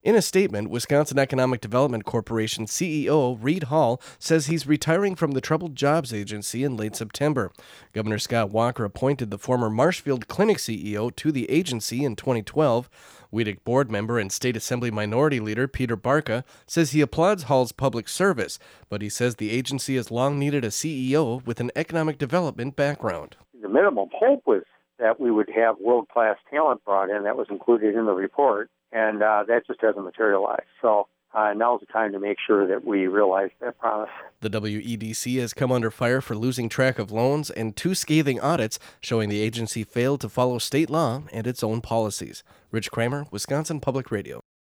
In a statement, Wisconsin Economic Development Corporation CEO Reed Hall says he's retiring from the Troubled Jobs Agency in late September. Governor Scott Walker appointed the former Marshfield Clinic CEO to the agency in 2012. WEDC board member and State Assembly Minority Leader Peter Barca says he applauds Hall's public service, but he says the agency has long needed a CEO with an economic development background. The minimum hope was that we would have world-class talent brought in. That was included in the report, and that just hasn't materialized. So now's the time to make sure that we realize that promise. The WEDC has come under fire for losing track of loans and 2 scathing audits showing the agency failed to follow state law and its own policies. Rich Kramer, Wisconsin Public Radio.